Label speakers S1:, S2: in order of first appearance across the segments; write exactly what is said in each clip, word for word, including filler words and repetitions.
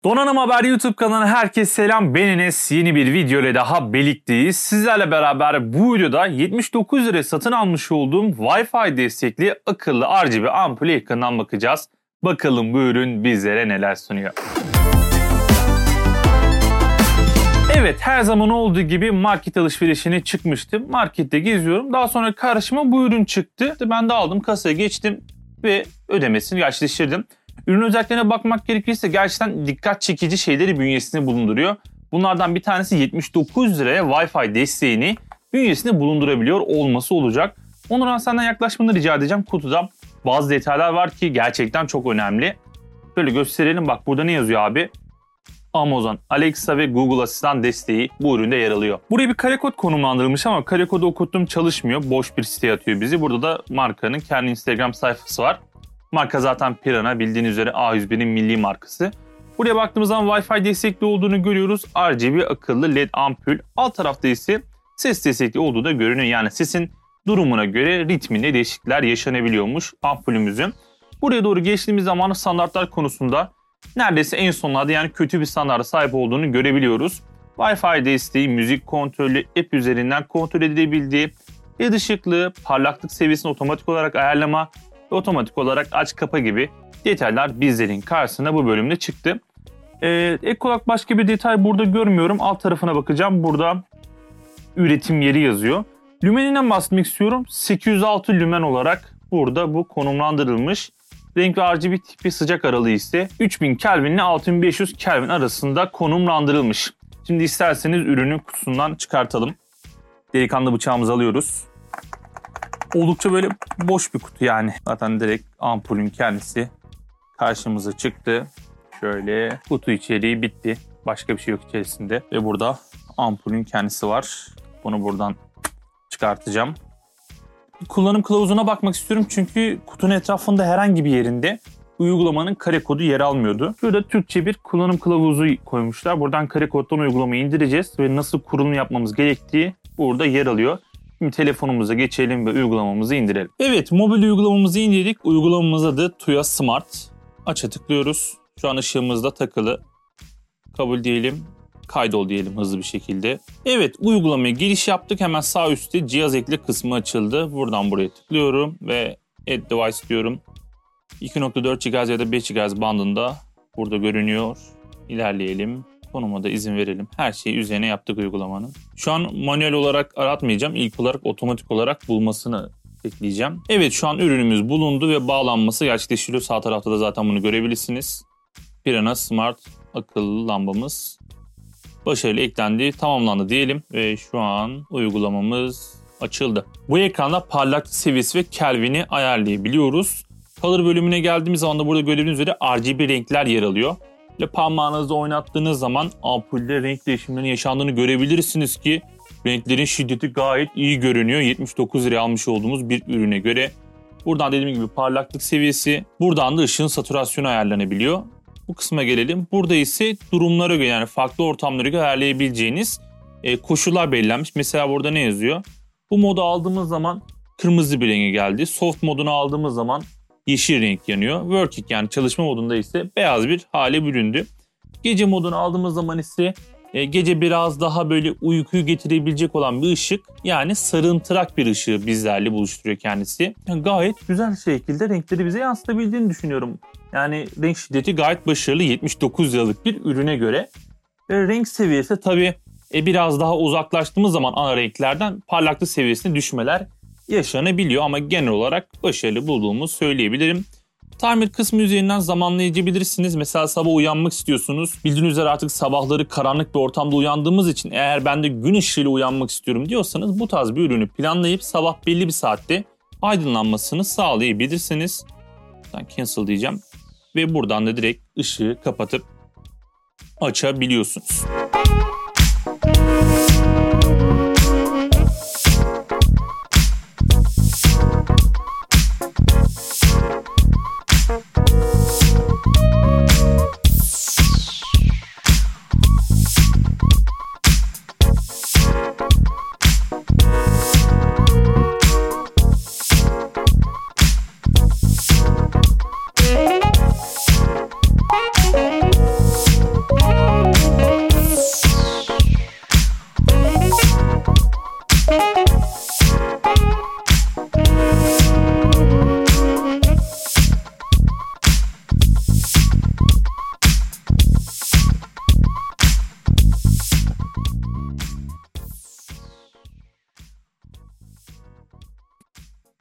S1: Donanım Haber YouTube kanalına herkese selam. Ben Enes. Yeni bir video ile daha birlikteyiz. Sizlerle beraber bu videoda yetmiş dokuz liraya satın almış olduğum Wi-Fi destekli akıllı R G B ampul ekranından bakacağız. Bakalım bu ürün bizlere neler sunuyor. Evet, her zaman olduğu gibi market alışverişine çıkmıştım. Markette geziyorum. Daha sonra karşıma bu ürün çıktı. Ben de aldım, kasaya geçtim ve ödemesini gerçekleştirdim. Ürün özelliklerine bakmak gerekirse gerçekten dikkat çekici şeyleri bünyesinde bulunduruyor. Bunlardan bir tanesi yetmiş dokuz liraya Wi-Fi desteğini bünyesinde bulundurabiliyor olması olacak. Onurhan, senden yaklaşmanı rica edeceğim. Kutuda bazı detaylar var ki gerçekten çok önemli. Böyle gösterelim. Bak, burada ne yazıyor abi? Amazon, Alexa ve Google Asistan desteği bu üründe yer alıyor. Buraya bir kare kod konumlandırılmış ama kare kodu okuttum, çalışmıyor. Boş bir siteye atıyor bizi. Burada da markanın kendi Instagram sayfası var. Marka zaten Pirana, bildiğiniz üzere A yüz bir'in milli markası. Buraya baktığımız zaman Wi-Fi destekli olduğunu görüyoruz. R G B akıllı L E D ampul. Alt tarafta ise ses destekli olduğu da görünüyor. Yani sesin durumuna göre ritminde değişiklikler yaşanabiliyormuş ampulümüzün. Buraya doğru geçtiğimiz zaman standartlar konusunda neredeyse en sonlarda, yani kötü bir standarda sahip olduğunu görebiliyoruz. Wi-Fi desteği, müzik kontrolü, app üzerinden kontrol edilebildiği, L E D ışıklığı, parlaklık seviyesini otomatik olarak ayarlama, otomatik olarak aç kapa gibi detaylar bizlerin karşısına bu bölümde çıktı. Ee, ek olarak başka bir detay burada görmüyorum. Alt tarafına bakacağım. Burada üretim yeri yazıyor. Lümeninden bahsetmek istiyorum. sekiz yüz altı lümen olarak burada bu konumlandırılmış. Renk ve R G B tipi sıcak aralığı ise üç bin Kelvin ile altı bin beş yüz Kelvin arasında konumlandırılmış. Şimdi isterseniz ürünü kutusundan çıkartalım. Delikanlı bıçağımızı alıyoruz. Oldukça böyle boş bir kutu yani. Zaten direkt ampulün kendisi karşımıza çıktı. Şöyle kutu içeriği bitti. Başka bir şey yok içerisinde. Ve burada ampulün kendisi var. Bunu buradan çıkartacağım. Kullanım kılavuzuna bakmak istiyorum çünkü kutunun etrafında herhangi bir yerinde uygulamanın kare kodu yer almıyordu. Burada Türkçe bir kullanım kılavuzu koymuşlar. Buradan kare koddan uygulamayı indireceğiz ve nasıl kurulum yapmamız gerektiği burada yer alıyor. Şimdi telefonumuza geçelim ve uygulamamızı indirelim. Evet, mobil uygulamamızı indirdik. Uygulamamız adı Tuya Smart. Aç'a tıklıyoruz. Şu an ışığımız da takılı. Kabul diyelim. Kaydol diyelim hızlı bir şekilde. Evet, uygulamaya giriş yaptık. Hemen sağ üstte cihaz ekle kısmı açıldı. Buradan buraya tıklıyorum ve Add Device diyorum. iki nokta dört gigahertz ya da beş gigahertz bandında burada görünüyor. İlerleyelim. Konuma da izin verelim. Her şeyi üzerine yaptık uygulamanın. Şu an manuel olarak aratmayacağım. İlk olarak otomatik olarak bulmasını ekleyeceğim. Evet, şu an ürünümüz bulundu ve bağlanması gerçekleştiriyor. Sağ tarafta da zaten bunu görebilirsiniz. Pirana Smart akıllı lambamız başarılı eklendi, tamamlandı diyelim ve şu an uygulamamız açıldı. Bu ekranda parlaklık seviyesi ve Kelvin'i ayarlayabiliyoruz. Color bölümüne geldiğimiz zaman da burada gördüğünüz üzere R G B renkler yer alıyor. Ve parmağınızla oynattığınız zaman ampulde renk değişimlerinin yaşandığını görebilirsiniz ki renklerin şiddeti gayet iyi görünüyor. yetmiş dokuz liraya almış olduğumuz bir ürüne göre. Buradan dediğim gibi parlaklık seviyesi, buradan da ışığın satürasyonu ayarlanabiliyor. Bu kısma gelelim. Burada ise durumlara göre, yani farklı ortamlara göre ayarlayabileceğiniz e, koşullar belirlenmiş. Mesela burada ne yazıyor? Bu modu aldığımız zaman kırmızı bir renge geldi. Soft modunu aldığımız zaman yeşil renk yanıyor. Working, yani çalışma modunda ise beyaz bir hale büründü. Gece modunu aldığımız zaman ise e, gece biraz daha böyle uykuyu getirebilecek olan bir ışık, yani sarımtırak bir ışığı bizlerle buluşturuyor kendisi. Yani gayet güzel şekilde renkleri bize yansıtabildiğini düşünüyorum. Yani renk şiddeti gayet başarılı yetmiş dokuz liralık bir ürüne göre. Ve renk seviyesi tabii e, biraz daha uzaklaştığımız zaman ana renklerden parlaklık seviyesine düşmeler yaşanabiliyor ama genel olarak başarılı bulduğumu söyleyebilirim. Timer kısmı üzerinden zamanlayabilirsiniz. Mesela sabah uyanmak istiyorsunuz. Bildiğiniz üzere artık sabahları karanlık bir ortamda uyandığımız için eğer ben de gün ışığıyla uyanmak istiyorum diyorsanız bu tarz bir ürünü planlayıp sabah belli bir saatte aydınlanmasını sağlayabilirsiniz. Ben cancel diyeceğim ve buradan da direkt ışığı kapatıp açabiliyorsunuz.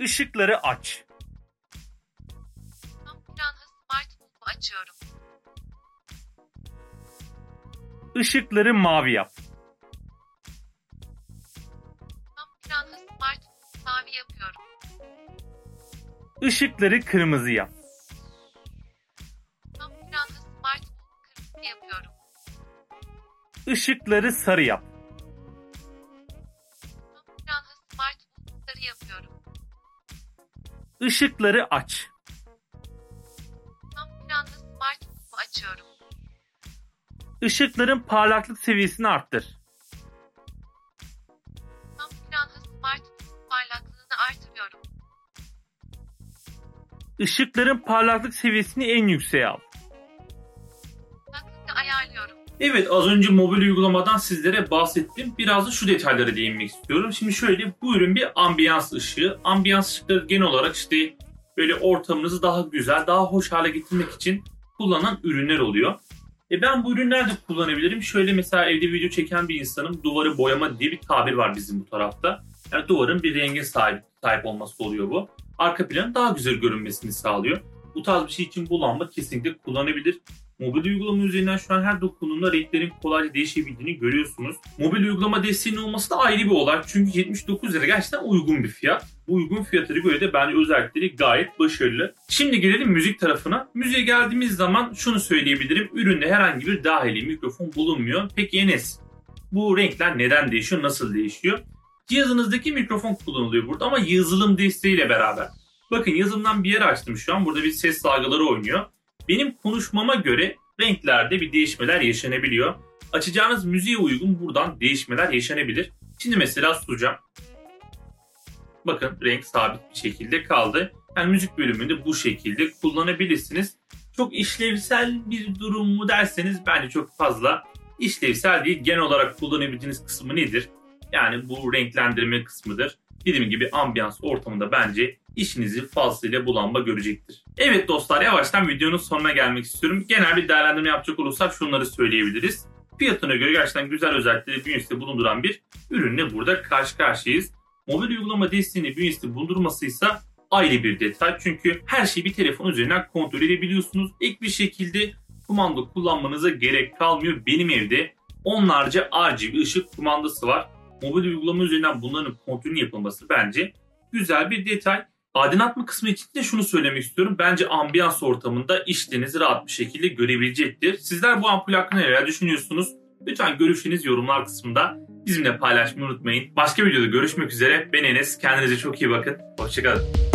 S1: Işıkları aç.
S2: Tam planlı smartphone'u açıyorum.
S1: Işıkları mavi yap.
S2: Tam planlı smartphone'u mavi yapıyorum.
S1: Işıkları kırmızı yap.
S2: Tam planlı smartphone'u kırmızı yapıyorum.
S1: Işıkları sarı yap.
S2: Tam planlı smartphone'u sarı yapıyorum.
S1: Işıkları aç.
S2: Tam planlı smartphone'u açıyorum.
S1: Işıkların parlaklık seviyesini arttır.
S2: Tam planlı smartphone'un parlaklığını artırıyorum.
S1: Işıkların parlaklık seviyesini en yükseğe al.
S2: Takvimi ayarlıyorum.
S1: Evet, az önce mobil uygulamadan sizlere bahsettim. Biraz da şu detaylara değinmek istiyorum. Şimdi şöyle, bu ürün bir ambiyans ışığı. Ambiyans ışıkları genel olarak işte böyle ortamınızı daha güzel, daha hoş hale getirmek için kullanılan ürünler oluyor. E ben bu ürünü nerede kullanabilirim? Şöyle mesela evde video çeken bir insanım, duvarı boyama diye bir tabir var bizim bu tarafta. Yani duvarın bir renge sahip, sahip olması oluyor bu. Arka planın daha güzel görünmesini sağlıyor. Bu tarz bir şey için bu lamba kesinlikle kullanabilir. Mobil uygulama üzerinden şu an her dokunduğunda renklerin kolayca değişebildiğini görüyorsunuz. Mobil uygulama desteğinin olması da ayrı bir olay. Çünkü yetmiş dokuz lira gerçekten uygun bir fiyat. Bu uygun fiyatlara göre de bence özellikleri gayet başarılı. Şimdi gelelim müzik tarafına. Müziğe geldiğimiz zaman şunu söyleyebilirim. Üründe herhangi bir dahili mikrofon bulunmuyor. Peki Enes, bu renkler neden değişiyor, nasıl değişiyor? Cihazınızdaki mikrofon kullanılıyor burada ama yazılım desteğiyle beraber. Bakın, yazılımdan bir yer açtım şu an. Burada bir ses dalgaları oynuyor. Benim konuşmama göre renklerde bir değişmeler yaşanabiliyor. Açacağınız müziğe uygun buradan değişmeler yaşanabilir. Şimdi mesela susacağım. Bakın, renk sabit bir şekilde kaldı. Yani müzik bölümünde bu şekilde kullanabilirsiniz. Çok işlevsel bir durum mu derseniz bence çok fazla işlevsel değil. Genel olarak kullanabildiğiniz kısmı nedir? Yani bu renklendirme kısmıdır. Dediğim gibi ambiyans ortamında bence işinizi fazlasıyla bu lamba görecektir. Evet dostlar, yavaştan videonun sonuna gelmek istiyorum. Genel bir değerlendirme yapacak olursak şunları söyleyebiliriz. Fiyatına göre gerçekten güzel özellikleri bünyesinde bulunduran bir ürünle burada karşı karşıyayız. Mobil uygulama desteğini bünyesinde bulundurmasıysa ayrı bir detay. Çünkü her şeyi bir telefon üzerinden kontrol edebiliyorsunuz. Ek bir şekilde kumanda kullanmanıza gerek kalmıyor. Benim evde onlarca R G B ışık kumandası var. Mobil uygulama üzerinden bunların kontrolünün yapılması bence güzel bir detay. Aydınlatma kısmı için de şunu söylemek istiyorum. Bence ambiyans ortamında işlerinizi rahat bir şekilde görebilecektir. Sizler bu ampul hakkında neler düşünüyorsunuz? Lütfen görüşlerinizi yorumlar kısmında bizimle paylaşmayı unutmayın. Başka videoda görüşmek üzere. Ben Enes. Kendinize çok iyi bakın. Hoşçakalın.